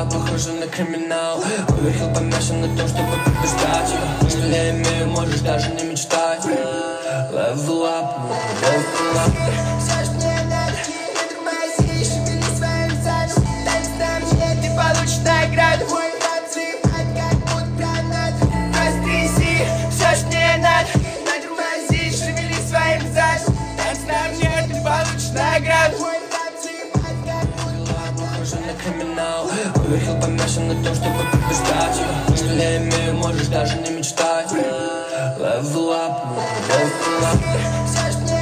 я похожа на криминал. Поверхил помешан на том, чтобы побеждать. Что я имею, можешь даже не мечтать. Level up, level up. Все, что мне надо, не тормози, шевели своим задом. Танец на мне, ты получишь награду. Мой танцы, как будто граната. Растряси, все, что мне надо, не тормози, шевели своим задом. Танец на мне, ты получишь награду. Мой танцы, как будто похожа на криминал. Поверхил помешан на том, чтобы побеждать. Что я имею, можешь даже не мечтать. Level up, level up. все, что